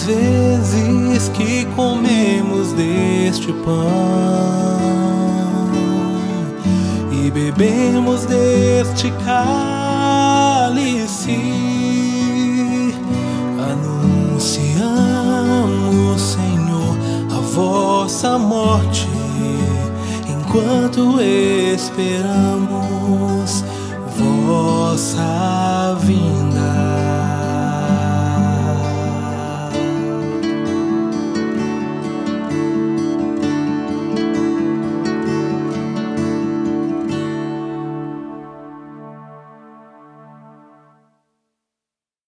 vezes que comemos deste pão e bebemos deste cálice, anunciamos, Senhor, a vossa morte enquanto esperamos vossa vinda.